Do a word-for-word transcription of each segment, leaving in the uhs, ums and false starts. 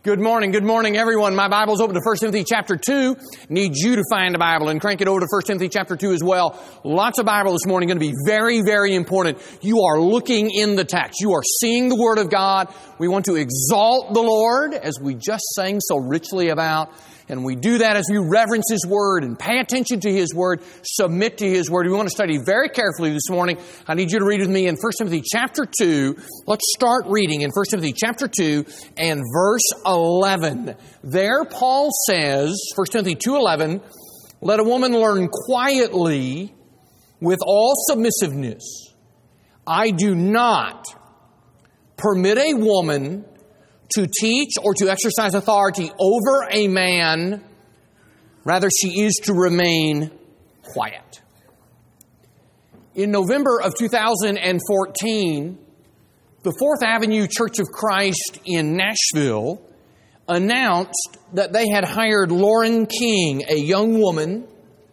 Good morning, good morning everyone. My Bible's open to First Timothy chapter two. Need you to find a Bible and crank it over to First Timothy chapter two as well. Lots of Bible this morning, going to be very, very important. You are looking in the text. You are seeing the Word of God. We want to exalt the Lord as we just sang so richly about. And we do that as we reverence His Word and pay attention to His Word, submit to His Word. We want to study very carefully this morning. I need you to read with me in First Timothy chapter two. Let's start reading in First Timothy chapter two and verse eleven. There Paul says, First Timothy two eleven, "Let a woman learn quietly with all submissiveness. I do not permit a woman to teach or to exercise authority over a man. Rather, she is to remain quiet." In November of two thousand fourteen, the Fourth Avenue Church of Christ in Nashville announced that they had hired Lauren King, a young woman,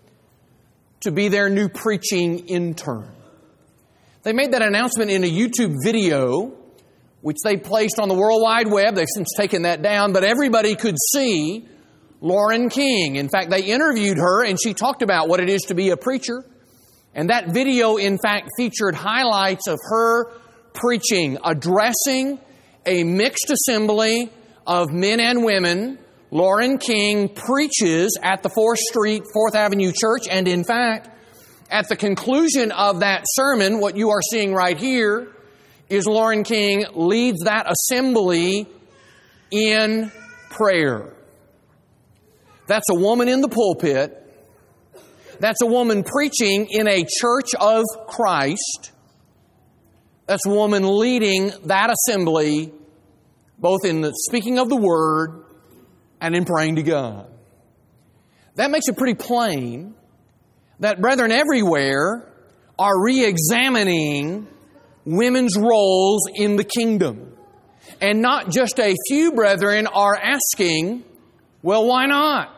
to be their new preaching intern. They made that announcement in a YouTube video, which they placed on the World Wide Web. They've since taken that down, but everybody could see Lauren King. In fact, they interviewed her and she talked about what it is to be a preacher. And that video, in fact, featured highlights of her preaching, addressing a mixed assembly of men and women. Lauren King preaches at the fourth Street, fourth Avenue Church, and in fact, at the conclusion of that sermon, what you are seeing right here is Lauren King leads that assembly in prayer. That's a woman in the pulpit. That's a woman preaching in a church of Christ. That's a woman leading that assembly, both in the speaking of the Word and in praying to God. That makes it pretty plain that brethren everywhere are re-examining women's roles in the kingdom. And not just a few brethren are asking, well, why not?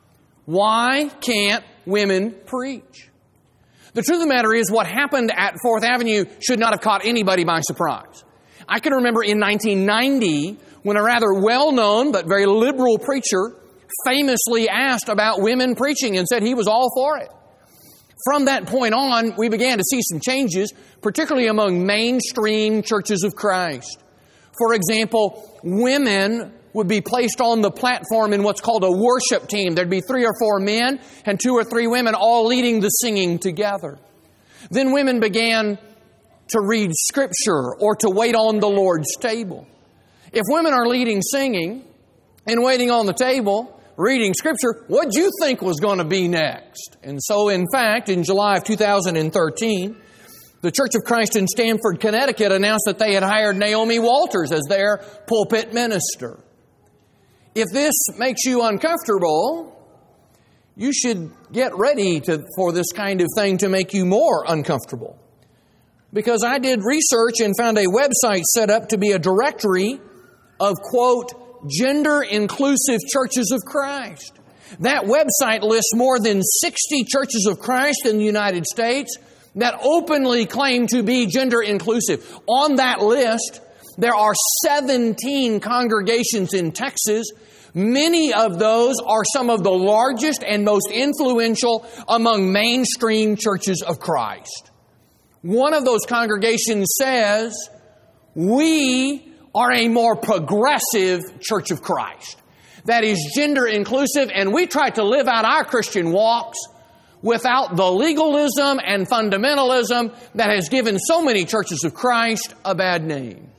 Why can't women preach? The truth of the matter is what happened at fourth Avenue should not have caught anybody by surprise. I can remember in nineteen ninety when a rather well-known but very liberal preacher famously asked about women preaching and said he was all for it. From that point on, we began to see some changes, particularly among mainstream churches of Christ. For example, women would be placed on the platform in what's called a worship team. There'd be three or four men and two or three women all leading the singing together. Then women began to read Scripture or to wait on the Lord's table. If women are leading singing and waiting on the table, reading Scripture, what'd you think was going to be next? And so, in fact, in July of two thousand thirteen, the Church of Christ in Stamford, Connecticut announced that they had hired Naomi Walters as their pulpit minister. If this makes you uncomfortable, you should get ready to, for this kind of thing to make you more uncomfortable. Because I did research and found a website set up to be a directory of, quote, gender-inclusive churches of Christ. That website lists more than sixty churches of Christ in the United States that openly claim to be gender-inclusive. On that list, there are seventeen congregations in Texas. Many of those are some of the largest and most influential among mainstream churches of Christ. One of those congregations says, we are a more progressive church of Christ. That is gender inclusive, and we try to live out our Christian walks without the legalism and fundamentalism that has given so many churches of Christ a bad name.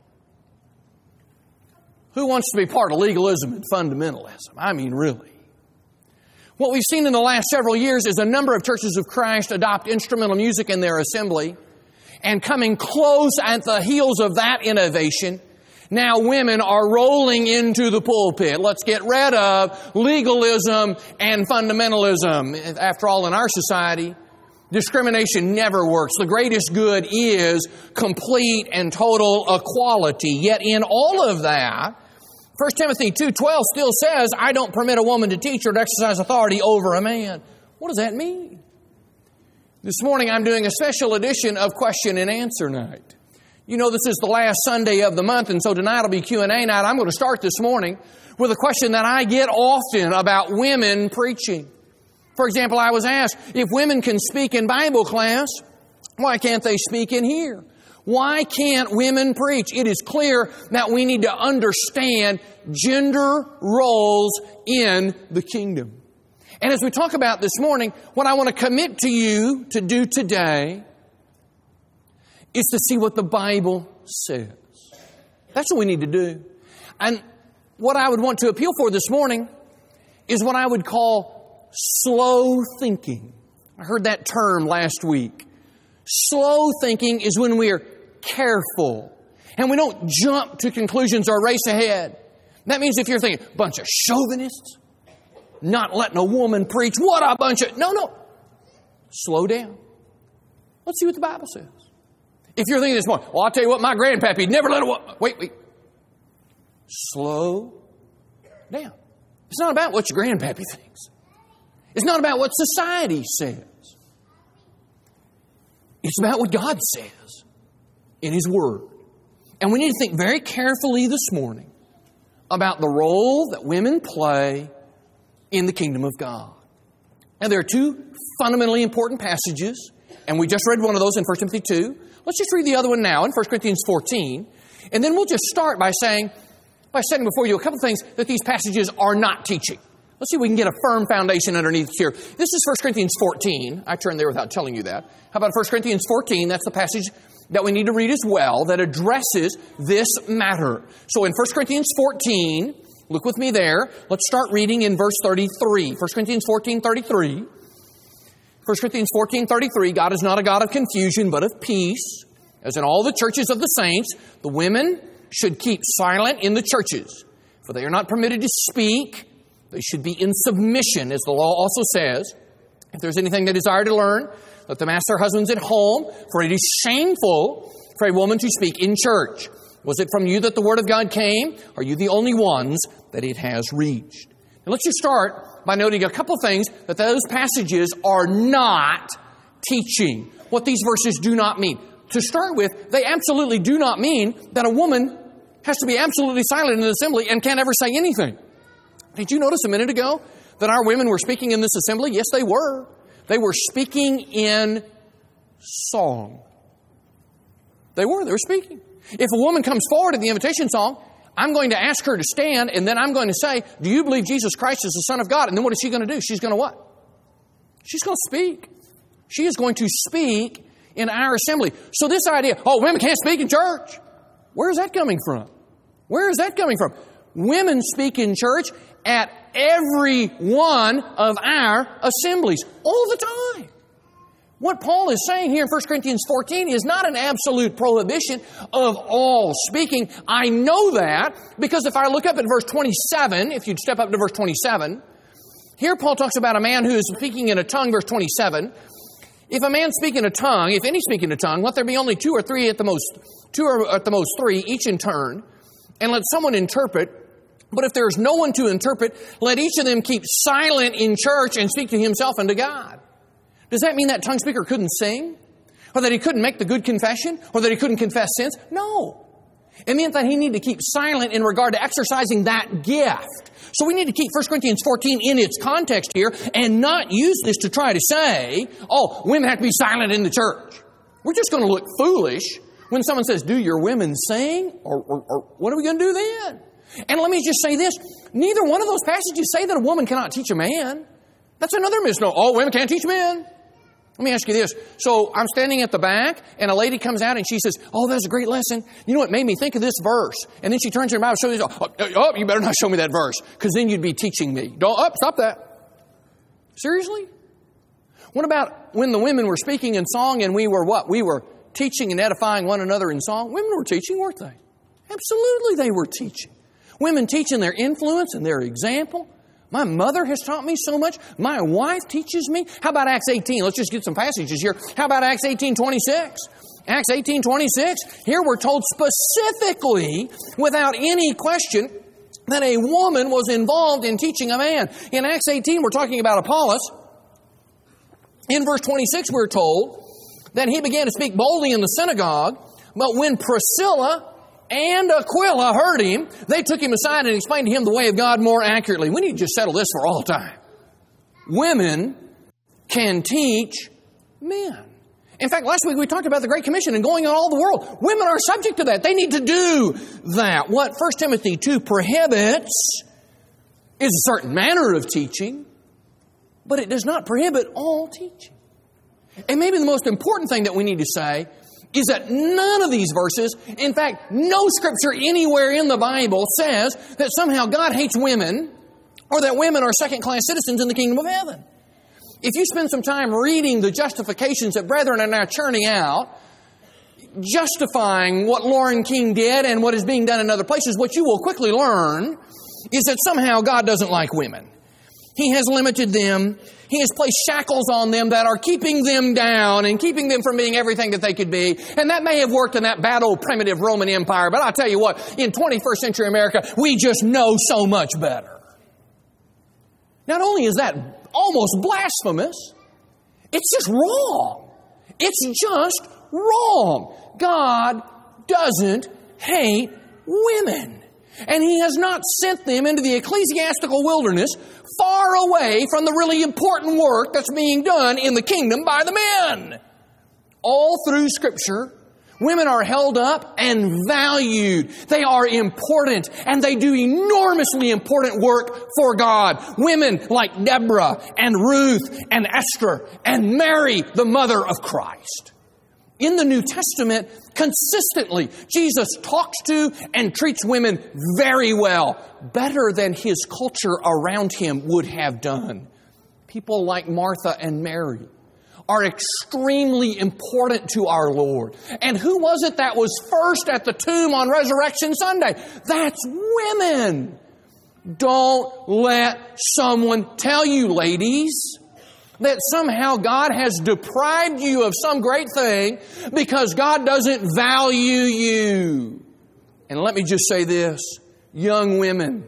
Who wants to be part of legalism and fundamentalism? I mean, really. What we've seen in the last several years is a number of churches of Christ adopt instrumental music in their assembly, and coming close at the heels of that innovation, now women are rolling into the pulpit. Let's get rid of legalism and fundamentalism. After all, in our society, discrimination never works. The greatest good is complete and total equality. Yet in all of that, First Timothy two twelve still says, I don't permit a woman to teach or to exercise authority over a man. What does that mean? This morning I'm doing a special edition of Question and Answer Night. You know, this is the last Sunday of the month, and so tonight will be Q and A night. I'm going to start this morning with a question that I get often about women preaching. For example, I was asked, if women can speak in Bible class, why can't they speak in here? Why can't women preach? It is clear that we need to understand gender roles in the kingdom. And as we talk about this morning, what I want to commit to you to do today is to see what the Bible says. That's what we need to do. And what I would want to appeal for this morning is what I would call slow thinking. I heard that term last week. Slow thinking is when we are careful and we don't jump to conclusions or race ahead. That means if you're thinking, bunch of chauvinists, not letting a woman preach, what a bunch of... No, no. Slow down. Let's see what the Bible says. If you're thinking this morning, well, I'll tell you what, my grandpappy never let a woman... Wait, wait. Slow down. It's not about what your grandpappy thinks. It's not about what society says. It's about what God says in His Word. And we need to think very carefully this morning about the role that women play in the kingdom of God. And there are two fundamentally important passages, and we just read one of those in First Timothy two. Let's just read the other one now in First Corinthians fourteen. And then we'll just start by saying, by setting before you a couple things that these passages are not teaching. Let's see if we can get a firm foundation underneath here. This is First Corinthians fourteen. I turned there without telling you that. How about First Corinthians fourteen? That's the passage that we need to read as well that addresses this matter. So in First Corinthians fourteen, look with me there. Let's start reading in verse thirty-three. First Corinthians fourteen, thirty-three. First Corinthians fourteen, thirty-three. God is not a God of confusion, but of peace. As in all the churches of the saints, the women should keep silent in the churches, for they are not permitted to speak. They should be in submission, as the law also says. If there's anything they desire to learn, let them ask their husbands at home, for it is shameful for a woman to speak in church. Was it from you that the word of God came? Are you the only ones that it has reached? Now let's just start by noting a couple things that those passages are not teaching. What these verses do not mean. To start with, they absolutely do not mean that a woman has to be absolutely silent in the assembly and can't ever say anything. Did you notice a minute ago that our women were speaking in this assembly? Yes, they were. They were speaking in song. They were. They were speaking. If a woman comes forward in the invitation song, I'm going to ask her to stand, and then I'm going to say, do you believe Jesus Christ is the Son of God? And then what is she going to do? She's going to what? She's going to speak. She is going to speak in our assembly. So this idea, oh, women can't speak in church. Where is that coming from? Where is that coming from? Women speak in church at every one of our assemblies all the time. What Paul is saying here in First Corinthians fourteen is not an absolute prohibition of all speaking. I know that because if I look up at verse twenty-seven, if you'd step up to verse twenty-seven, here Paul talks about a man who is speaking in a tongue, verse twenty-seven. If a man speak in a tongue, if any speak in a tongue, let there be only two or three at the most, two or at the most three, each in turn, and let someone interpret. But if there is no one to interpret, let each of them keep silent in church and speak to himself and to God. Does that mean that tongue speaker couldn't sing? Or that he couldn't make the good confession? Or that he couldn't confess sins? No. It meant that he needed to keep silent in regard to exercising that gift. So we need to keep First Corinthians fourteen in its context here and not use this to try to say, oh, women have to be silent in the church. We're just going to look foolish when someone says, do your women sing? Or, or, or what are we going to do then? And let me just say this. Neither one of those passages say that a woman cannot teach a man. That's another misnomer. Oh, women can't teach men. Let me ask you this. So I'm standing at the back, and a lady comes out, and she says, oh, that's a great lesson. You know what made me think of this verse? And then she turns to her Bible and shows me, oh, oh, you better not show me that verse, because then you'd be teaching me. Don't, oh, stop that. Seriously? What about when the women were speaking in song, and we were what? We were teaching and edifying one another in song? Women were teaching, weren't they? Absolutely they were teaching. Women teaching their influence and their example. My mother has taught me so much. My wife teaches me. How about Acts eighteen? Let's just get some passages here. How about Acts eighteen twenty-six? Acts eighteen twenty-six. Here we're told specifically, without any question, that a woman was involved in teaching a man. In Acts eighteen, we're talking about Apollos. In verse twenty-six, we're told that he began to speak boldly in the synagogue, But when Priscilla and Aquila heard him, they took him aside and explained to him the way of God more accurately. We need to just settle this for all time. Women can teach men. In fact, last week we talked about the Great Commission and going in all the world. Women are subject to that. They need to do that. What First Timothy two prohibits is a certain manner of teaching, but it does not prohibit all teaching. And maybe the most important thing that we need to say is that none of these verses, in fact, no scripture anywhere in the Bible says that somehow God hates women or that women are second-class citizens in the kingdom of heaven. If you spend some time reading the justifications that brethren are now churning out, justifying what Lauren King did and what is being done in other places, what you will quickly learn is that somehow God doesn't like women. He has limited them. He has placed shackles on them that are keeping them down and keeping them from being everything that they could be. And that may have worked in that bad old primitive Roman Empire, but I'll tell you what, in twenty-first century America, we just know so much better. Not only is that almost blasphemous, it's just wrong. It's just wrong. God doesn't hate women. And He has not sent them into the ecclesiastical wilderness far away from the really important work that's being done in the kingdom by the men. All through Scripture, women are held up and valued. They are important, and they do enormously important work for God. Women like Deborah and Ruth and Esther and Mary, the mother of Christ. In the New Testament, consistently, Jesus talks to and treats women very well, better than His culture around Him would have done. People like Martha and Mary are extremely important to our Lord. And who was it that was first at the tomb on Resurrection Sunday? That's women. Don't let someone tell you, ladies, that somehow God has deprived you of some great thing because God doesn't value you. And let me just say this, young women,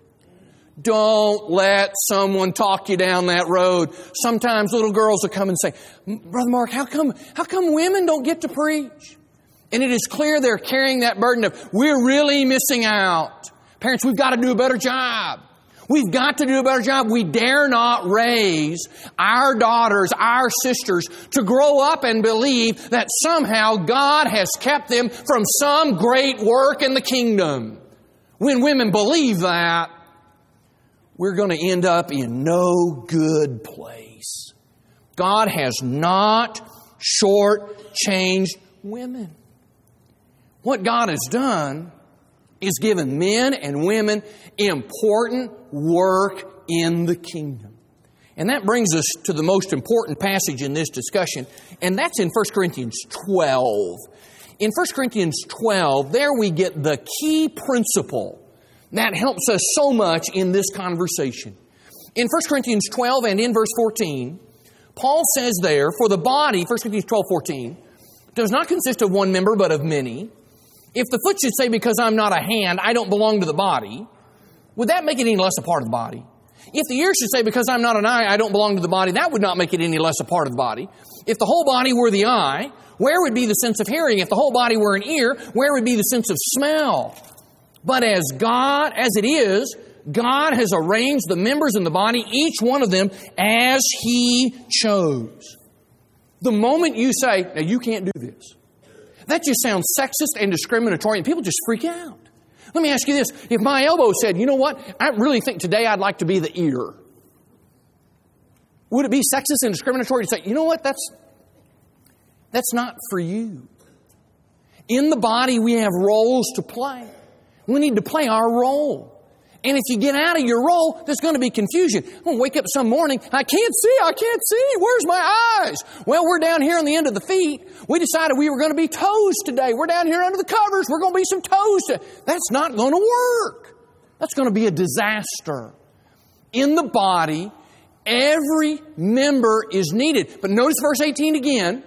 don't let someone talk you down that road. Sometimes little girls will come and say, Brother Mark, how come, how come women don't get to preach? And it is clear they're carrying that burden of, we're really missing out. Parents, we've got to do a better job. We've got to do a better job. We dare not raise our daughters, our sisters, to grow up and believe that somehow God has kept them from some great work in the kingdom. When women believe that, we're going to end up in no good place. God has not shortchanged women. What God has done is given men and women important work in the kingdom. And that brings us to the most important passage in this discussion, and that's in First Corinthians twelve. In First Corinthians twelve, there we get the key principle that helps us so much in this conversation. In First Corinthians twelve and in verse fourteen, Paul says there, for the body, First Corinthians twelve fourteen, does not consist of one member but of many. If the foot should say, because I'm not a hand, I don't belong to the body, would that make it any less a part of the body? If the ear should say, because I'm not an eye, I don't belong to the body, that would not make it any less a part of the body. If the whole body were the eye, where would be the sense of hearing? If the whole body were an ear, where would be the sense of smell? But as God, as it is, God has arranged the members in the body, each one of them, as He chose. The moment you say, now you can't do this, that just sounds sexist and discriminatory, and people just freak out. Let me ask you this. If my elbow said, you know what, I really think today I'd like to be the ear, would it be sexist and discriminatory to say, you know what, that's, that's not for you? In the body, we have roles to play. We need to play our role. And if you get out of your role, there's going to be confusion. I'm going to wake up some morning, I can't see, I can't see, where's my eyes? Well, we're down here on the end of the feet. We decided we were going to be toes today. We're down here under the covers. We're going to be some toes today. That's not going to work. That's going to be a disaster. In the body, every member is needed. But notice verse eighteen again.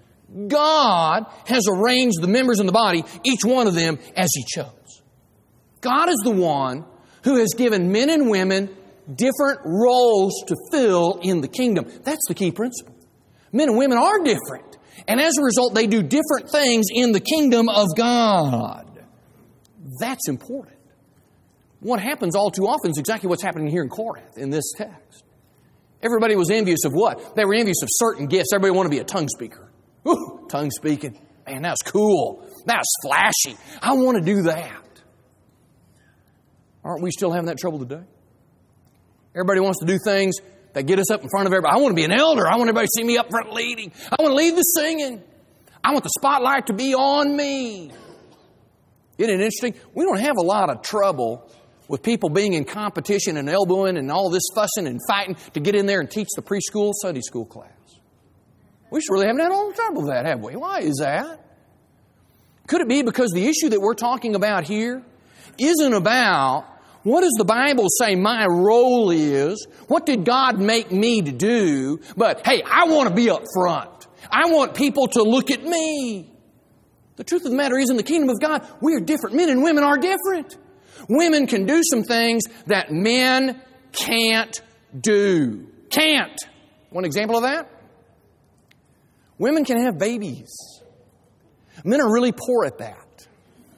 God has arranged the members in the body, each one of them, as He chose. God is the one who has given men and women different roles to fill in the kingdom. That's the key principle. Men and women are different. And as a result, they do different things in the kingdom of God. That's important. What happens all too often is exactly what's happening here in Corinth in this text. Everybody was envious of what? They were envious of certain gifts. Everybody wanted to be a tongue speaker. Ooh, tongue speaking. Man, that's cool. That's flashy. I want to do that. Aren't we still having that trouble today? Everybody wants to do things that get us up in front of everybody. I want to be an elder. I want everybody to see me up front leading. I want to lead the singing. I want the spotlight to be on me. Isn't it interesting? We don't have a lot of trouble with people being in competition and elbowing and all this fussing and fighting to get in there and teach the preschool Sunday school class. We should really haven't had all the trouble with that, have we? Why is that? Could it be because the issue that we're talking about here isn't about what does the Bible say my role is? What did God make me to do? But, hey, I want to be up front. I want people to look at me. The truth of the matter is, in the kingdom of God, we are different. Men and women are different. Women can do some things that men can't do. Can't. One example of that? Women can have babies. Men are really poor at that.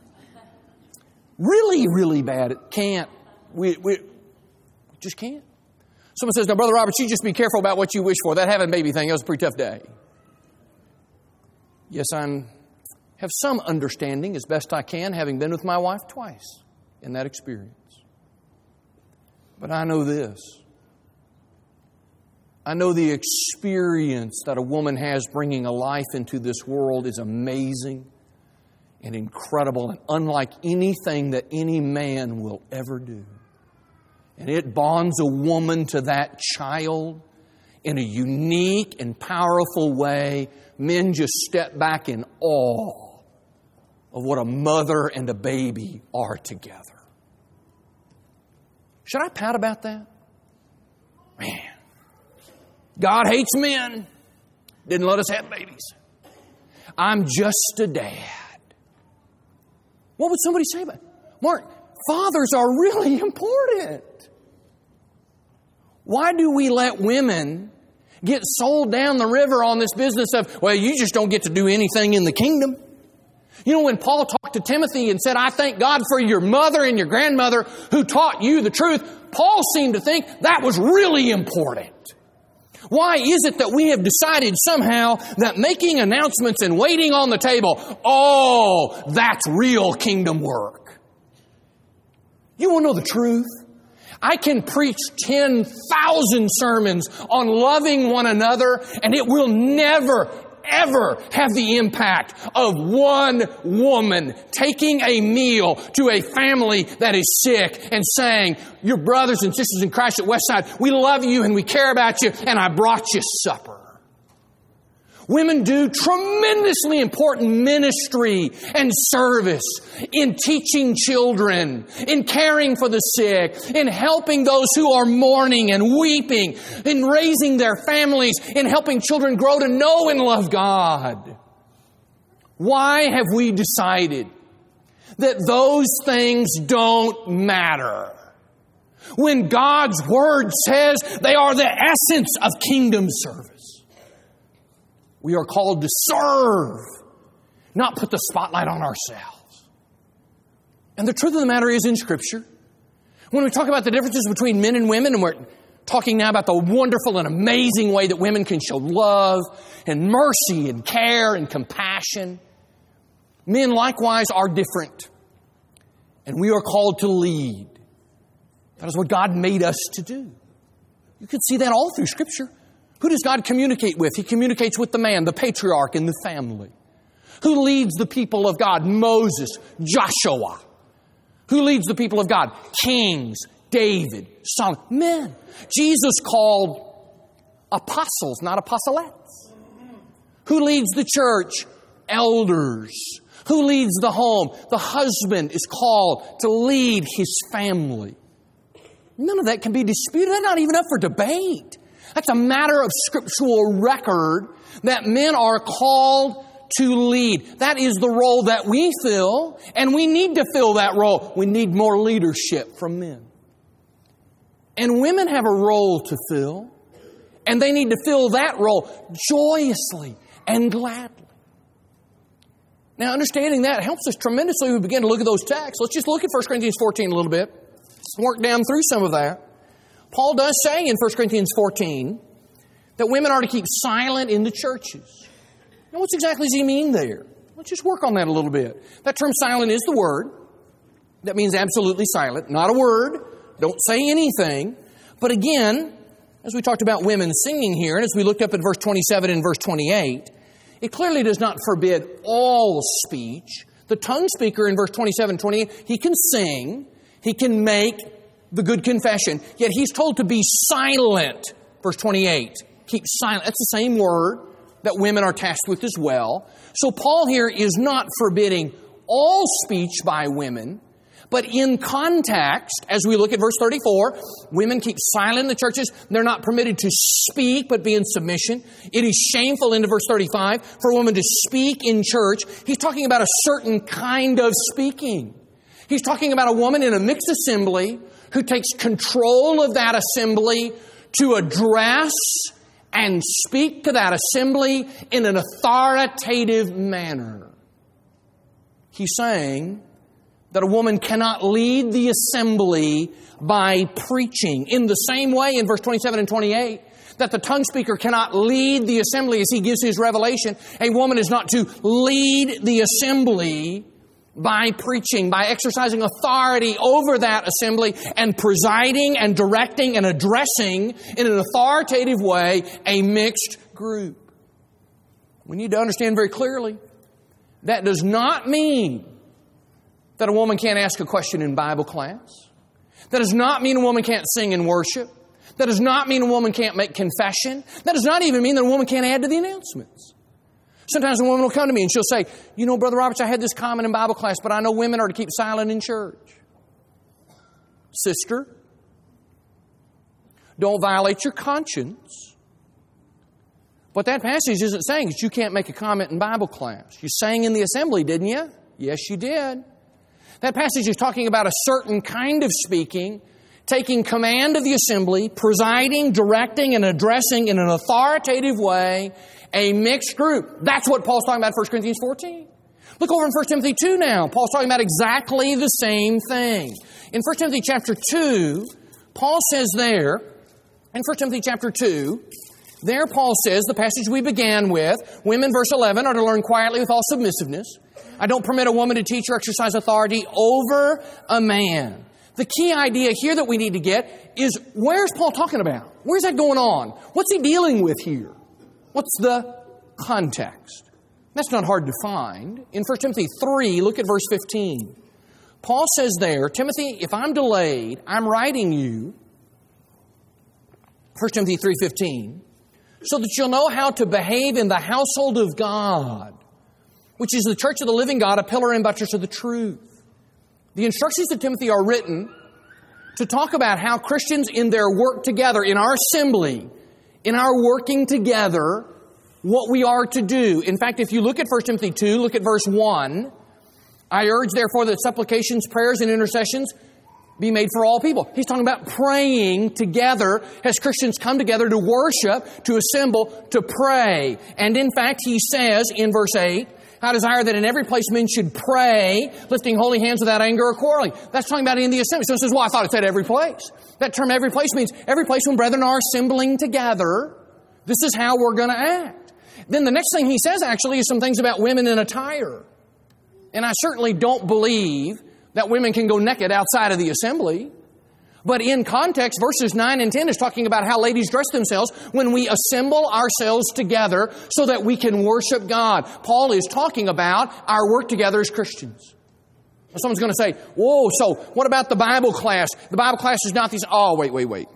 Really, really bad at can't. We, we just can't. Someone says, now, Brother Robert, you just be careful about what you wish for. That having a baby thing, that was a pretty tough day. Yes, I have some understanding as best I can, having been with my wife twice in that experience. But I know this. I know the experience that a woman has bringing a life into this world is amazing and incredible and unlike anything that any man will ever do. And it bonds a woman to that child in a unique and powerful way. Men just step back in awe of what a mother and a baby are together. Should I pout about that? Man, God hates men. Didn't let us have babies. I'm just a dad. What would somebody say about it? Mark, fathers are really important. Why do we let women get sold down the river on this business of, well, you just don't get to do anything in the kingdom? You know, when Paul talked to Timothy and said, I thank God for your mother and your grandmother who taught you the truth, Paul seemed to think that was really important. Why is it that we have decided somehow that making announcements and waiting on the table, oh, that's real kingdom work? You want to know the truth? I can preach ten thousand sermons on loving one another, and it will never, ever have the impact of one woman taking a meal to a family that is sick and saying, your brothers and sisters in Christ at Westside, we love you and we care about you, and I brought you supper. Women do tremendously important ministry and service in teaching children, in caring for the sick, in helping those who are mourning and weeping, in raising their families, in helping children grow to know and love God. Why have we decided that those things don't matter? When God's Word says they are the essence of kingdom service. We are called to serve, not put the spotlight on ourselves. And the truth of the matter is in Scripture, when we talk about the differences between men and women, and we're talking now about the wonderful and amazing way that women can show love and mercy and care and compassion, men likewise are different. And we are called to lead. That is what God made us to do. You can see that all through Scripture. Who does God communicate with? He communicates with the man, the patriarch in the family. Who leads the people of God? Moses, Joshua. Who leads the people of God? Kings, David, Solomon. Men. Jesus called apostles, not apostolates. Who leads the church? Elders. Who leads the home? The husband is called to lead his family. None of that can be disputed. That's not even up for debate. That's a matter of scriptural record that men are called to lead. That is the role that we fill, and we need to fill that role. We need more leadership from men. And women have a role to fill, and they need to fill that role joyously and gladly. Now, understanding that helps us tremendously when we begin to look at those texts. Let's just look at First Corinthians fourteen a little bit. Let's work down through some of that. Paul does say in First Corinthians fourteen that women are to keep silent in the churches. Now, what exactly does he mean there? Let's just work on that a little bit. That term silent is the word. That means absolutely silent. Not a word. Don't say anything. But again, as we talked about women singing here, and as we looked up at verse twenty-seven and verse twenty-eight, it clearly does not forbid all speech. The tongue speaker in verse twenty-seven and twenty-eight, he can sing, he can make the good confession, yet he's told to be silent. Verse twenty-eight, keep silent. That's the same word that women are tasked with as well. So Paul here is not forbidding all speech by women, but in context, as we look at verse thirty-four, women keep silent in the churches. They're not permitted to speak, but be in submission. It is shameful, into verse thirty-five, for a woman to speak in church. He's talking about a certain kind of speaking. He's talking about a woman in a mixed assembly who takes control of that assembly to address and speak to that assembly in an authoritative manner. He's saying that a woman cannot lead the assembly by preaching. In the same way, in verse twenty-seven and twenty-eight, that the tongue speaker cannot lead the assembly as he gives his revelation, a woman is not to lead the assembly by preaching, by exercising authority over that assembly and presiding and directing and addressing in an authoritative way a mixed group. We need to understand very clearly that does not mean that a woman can't ask a question in Bible class. That does not mean a woman can't sing in worship. That does not mean a woman can't make confession. That does not even mean that a woman can't add to the announcements. Sometimes a woman will come to me and she'll say, you know, Brother Roberts, I had this comment in Bible class, but I know women are to keep silent in church. Sister, don't violate your conscience. What that passage isn't saying is you can't make a comment in Bible class. You sang in the assembly, didn't you? Yes, you did. That passage is talking about a certain kind of speaking, taking command of the assembly, presiding, directing, and addressing in an authoritative way a mixed group. That's what Paul's talking about in First Corinthians fourteen. Look over in First Timothy two now. Paul's talking about exactly the same thing. In First Timothy chapter two, Paul says there, in First Timothy chapter two, there Paul says, the passage we began with, women, verse eleven, are to learn quietly with all submissiveness. I don't permit a woman to teach or exercise authority over a man. The key idea here that we need to get is, where's Paul talking about? Where's that going on? What's he dealing with here? What's the context? That's not hard to find. In First Timothy three, look at verse fifteen. Paul says there, Timothy, if I'm delayed, I'm writing you, First Timothy three fifteen, so that you'll know how to behave in the household of God, which is the church of the living God, a pillar and buttress of the truth. The instructions to Timothy are written to talk about how Christians in their work together, in our assembly, in our working together, what we are to do. In fact, if you look at First Timothy two, look at verse one. I urge, therefore, that supplications, prayers, and intercessions be made for all people. He's talking about praying together as Christians come together to worship, to assemble, to pray. And in fact, he says in verse eight, I desire that in every place men should pray, lifting holy hands without anger or quarreling. That's talking about in the assembly. So it says, well, I thought it said every place. That term every place means every place when brethren are assembling together. This is how we're going to act. Then the next thing he says actually is some things about women in attire. And I certainly don't believe that women can go naked outside of the assembly. But in context, verses nine and ten is talking about how ladies dress themselves when we assemble ourselves together so that we can worship God. Paul is talking about our work together as Christians. Someone's going to say, whoa, so what about the Bible class? The Bible class is not these... Oh, wait, wait, wait.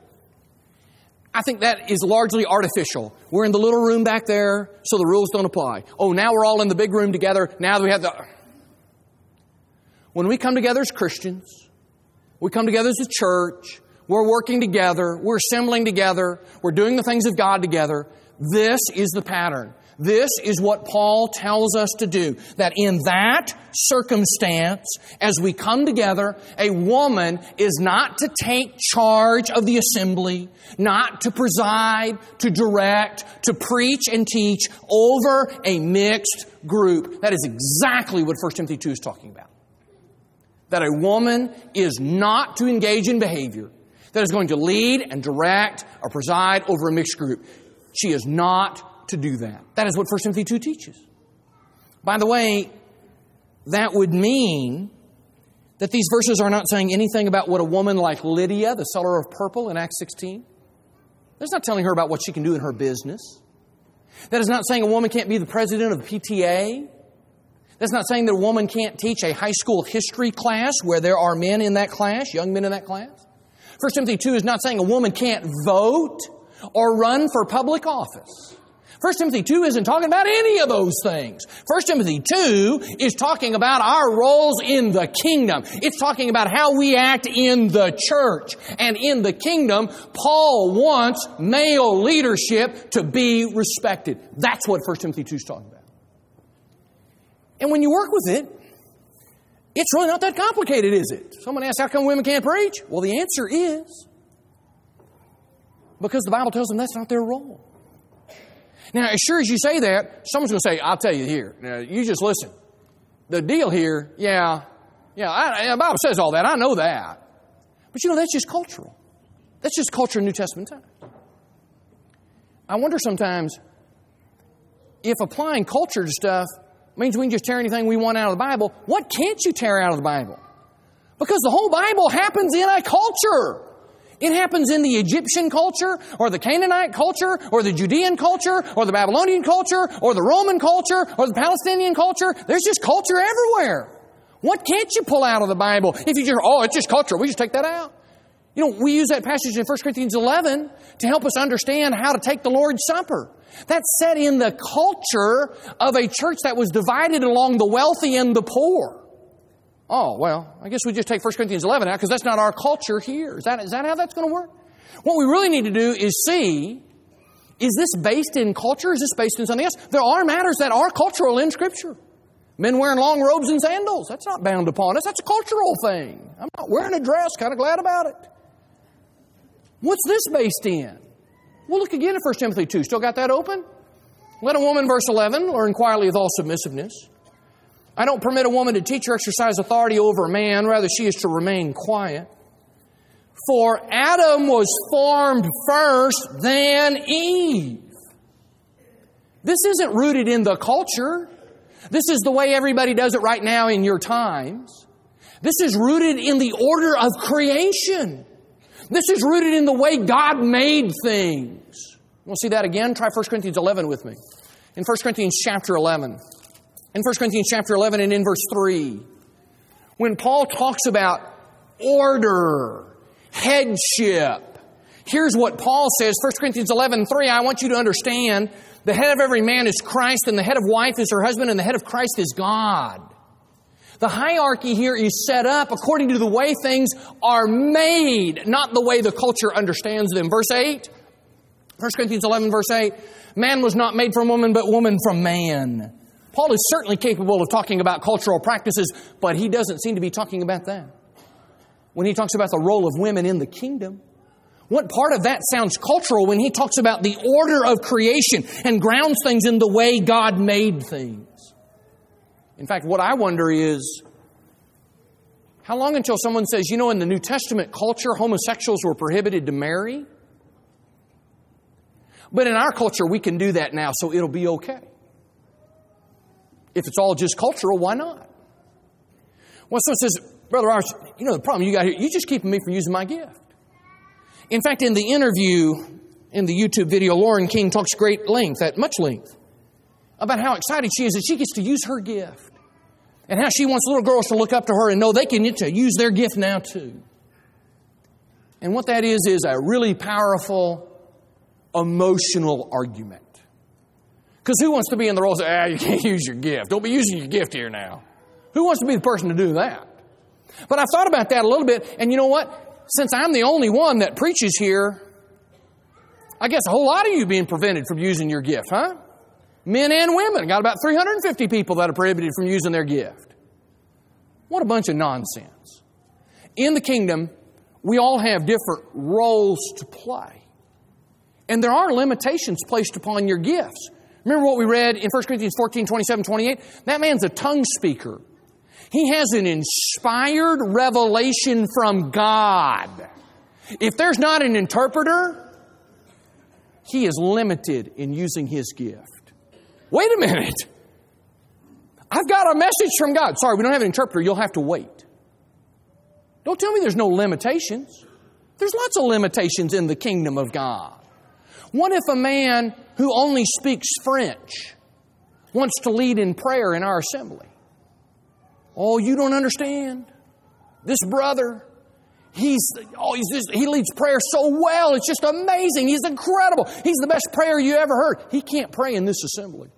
I think that is largely artificial. We're in the little room back there, so the rules don't apply. Oh, now we're all in the big room together. Now we have the... When we come together as Christians, we come together as a church, we're working together, we're assembling together, we're doing the things of God together. This is the pattern. This is what Paul tells us to do. That in that circumstance, as we come together, a woman is not to take charge of the assembly, not to preside, to direct, to preach and teach over a mixed group. That is exactly what First Timothy two is talking about. That a woman is not to engage in behavior that is going to lead and direct or preside over a mixed group. She is not to do that. That is what First Timothy two teaches. By the way, that would mean that these verses are not saying anything about what a woman like Lydia, the seller of purple in Acts sixteen, that's not telling her about what she can do in her business. That is not saying a woman can't be the president of the P T A. That's not saying that a woman can't teach a high school history class where there are men in that class, young men in that class. First Timothy two is not saying a woman can't vote or run for public office. First Timothy two isn't talking about any of those things. First Timothy two is talking about our roles in the kingdom. It's talking about how we act in the church. And in the kingdom, Paul wants male leadership to be respected. That's what First Timothy two is talking about. And when you work with it, it's really not that complicated, is it? Someone asks, how come women can't preach? Well, the answer is because the Bible tells them that's not their role. Now, as sure as you say that, someone's going to say, I'll tell you here. Now, you just listen. The deal here, yeah, yeah, I, the Bible says all that. I know that. But you know, that's just cultural. That's just culture in New Testament times. I wonder sometimes if applying culture to stuff means we can just tear anything we want out of the Bible, what can't you tear out of the Bible? Because the whole Bible happens in a culture. It happens in the Egyptian culture, or the Canaanite culture, or the Judean culture, or the Babylonian culture, or the Roman culture, or the Palestinian culture. There's just culture everywhere. What can't you pull out of the Bible? If you just, oh, it's just culture, we just take that out. You know, we use that passage in First Corinthians eleven to help us understand how to take the Lord's Supper. That's set in the culture of a church that was divided along the wealthy and the poor. Oh, well, I guess we just take First Corinthians eleven out because that's not our culture here. Is that, is that how that's going to work? What we really need to do is see, is this based in culture? Is this based in something else? There are matters that are cultural in Scripture. Men wearing long robes and sandals, that's not bound upon us. That's a cultural thing. I'm not wearing a dress, kind of glad about it. What's this based in? Well, look again at First Timothy two. Still got that open? Let a woman, verse eleven, learn quietly with all submissiveness. I don't permit a woman to teach or exercise authority over a man. Rather, she is to remain quiet. For Adam was formed first, then Eve. This isn't rooted in the culture. This is the way everybody does it right now in your times. This is rooted in the order of creation. This is rooted in the way God made things. We'll see that again. Try First Corinthians eleven with me. In First Corinthians chapter eleven. In First Corinthians chapter eleven and in verse three, when Paul talks about order, headship, here's what Paul says, First Corinthians eleven three, I want you to understand, the head of every man is Christ, and the head of wife is her husband, and the head of Christ is God. The hierarchy here is set up according to the way things are made, not the way the culture understands them. Verse eight, First Corinthians eleven verse eight, man was not made from woman, but woman from man. Paul is certainly capable of talking about cultural practices, but he doesn't seem to be talking about that. When he talks about the role of women in the kingdom, what part of that sounds cultural when he talks about the order of creation and grounds things in the way God made things? In fact, what I wonder is, how long until someone says, you know, in the New Testament culture, homosexuals were prohibited to marry? But in our culture, we can do that now, so it'll be okay. If it's all just cultural, why not? Well, someone says, Brother Arch, you know the problem you got here, you just keeping me from using my gift. In fact, in the interview, in the YouTube video, Lauren King talks great length, at much length, about how excited she is that she gets to use her gift. And how she wants little girls to look up to her and know they can get to use their gift now too. And what that is, is a really powerful, emotional argument. Because who wants to be in the role of, ah, you can't use your gift. Don't be using your gift here now. Who wants to be the person to do that? But I've thought about that a little bit, and you know what? Since I'm the only one that preaches here, I guess a whole lot of you being prevented from using your gift, huh? Men and women. Got about three hundred fifty people that are prohibited from using their gift. What a bunch of nonsense. In the kingdom, we all have different roles to play. And there are limitations placed upon your gifts. Remember what we read in First Corinthians fourteen, twenty-seven, twenty-eight? That man's a tongue speaker. He has an inspired revelation from God. If there's not an interpreter, he is limited in using his gift. Wait a minute. I've got a message from God. Sorry, we don't have an interpreter. You'll have to wait. Don't tell me there's no limitations. There's lots of limitations in the kingdom of God. What if a man who only speaks French wants to lead in prayer in our assembly? Oh, you don't understand. This brother, he's, oh, he's just, he leads prayer so well. It's just amazing. He's incredible. He's the best prayer you ever heard. He can't pray in this assembly.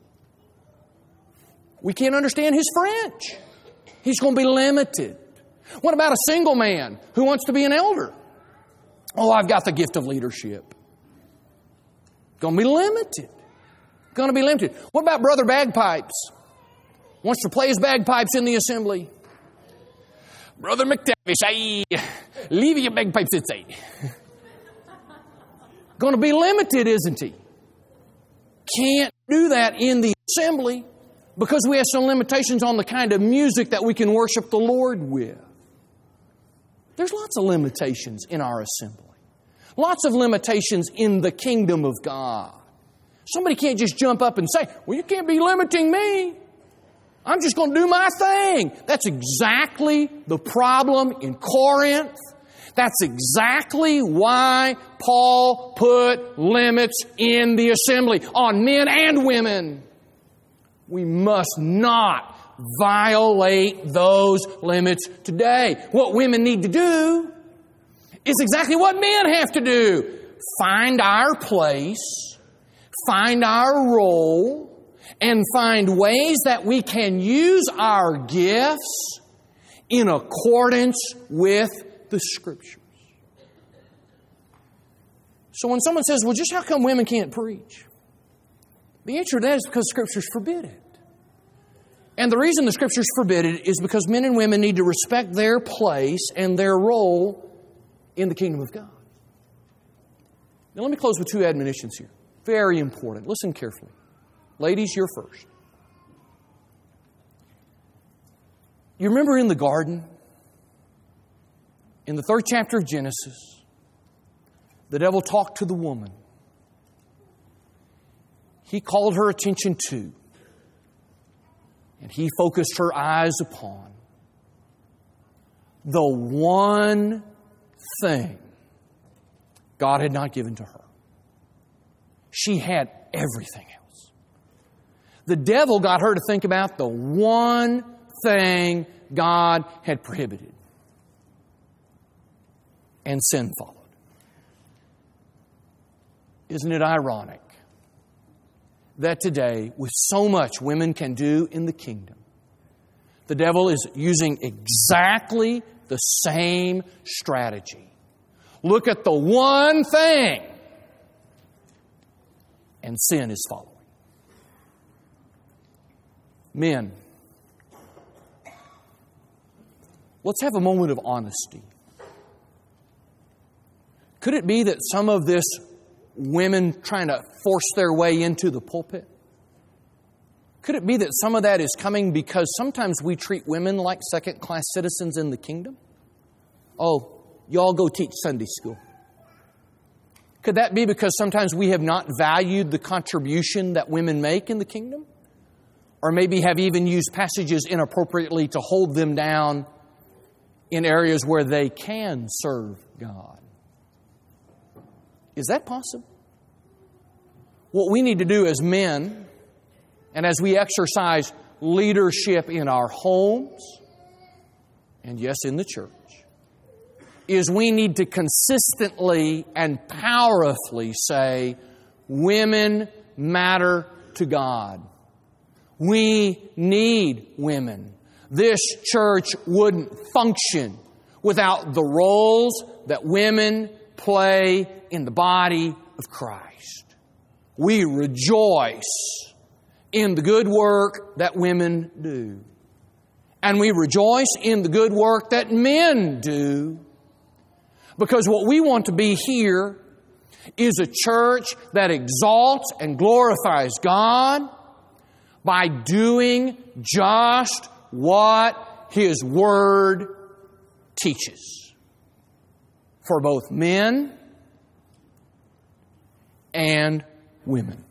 We can't understand his French. He's going to be limited. What about a single man who wants to be an elder? Oh, I've got the gift of leadership. Going to be limited. Going to be limited. What about Brother Bagpipes? Wants to play his bagpipes in the assembly. Brother McTavish, I leave your bagpipes inside. Going to be limited, isn't he? Can't do that in the assembly because we have some limitations on the kind of music that we can worship the Lord with. There's lots of limitations in our assembly. Lots of limitations in the kingdom of God. Somebody can't just jump up and say, well, you can't be limiting me. I'm just going to do my thing. That's exactly the problem in Corinth. That's exactly why Paul put limits in the assembly on men and women. We must not violate those limits today. What women need to do is exactly what men have to do. Find our place, find our role, and find ways that we can use our gifts in accordance with the Scriptures. So when someone says, well, just how come women can't preach? The answer to that is because Scriptures forbid it. And the reason the Scriptures forbid it is because men and women need to respect their place and their role in the kingdom of God. Now let me close with two admonitions here. Very important. Listen carefully. Ladies, you're first. You remember in the garden, in the third chapter of Genesis, the devil talked to the woman. He called her attention to, and he focused her eyes upon the one thing God had not given to her. She had everything else. The devil got her to think about the one thing God had prohibited. And sin followed. Isn't it ironic that today, with so much women can do in the kingdom, the devil is using exactly the same strategy. Look at the one thing, and sin is following. Men, let's have a moment of honesty. Could it be that some of this women trying to force their way into the pulpit? Could it be that some of that is coming because sometimes we treat women like second-class citizens in the kingdom? Oh, y'all go teach Sunday school. Could that be because sometimes we have not valued the contribution that women make in the kingdom? Or maybe have even used passages inappropriately to hold them down in areas where they can serve God? Is that possible? What we need to do as men, and as we exercise leadership in our homes, and yes, in the church, is we need to consistently and powerfully say, women matter to God. We need women. This church wouldn't function without the roles that women play in the body of Christ. We rejoice in the good work that women do. And we rejoice in the good work that men do. Because what we want to be here is a church that exalts and glorifies God by doing just what His Word teaches. For both men and women.